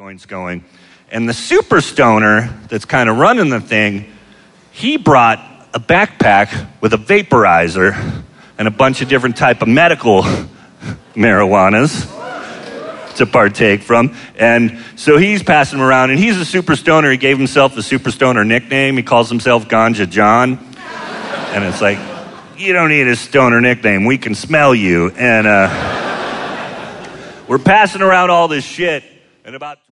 joints going. And the super stoner that's kind of running the thing, he brought a backpack with a vaporizer and a bunch of different type of medical marijuanas to partake from. And so he's passing them around, and he's a super stoner. He gave himself the super stoner nickname. He calls himself Ganja John. And it's like, you don't need a stoner nickname. We can smell you. And we're passing around all this shit, and about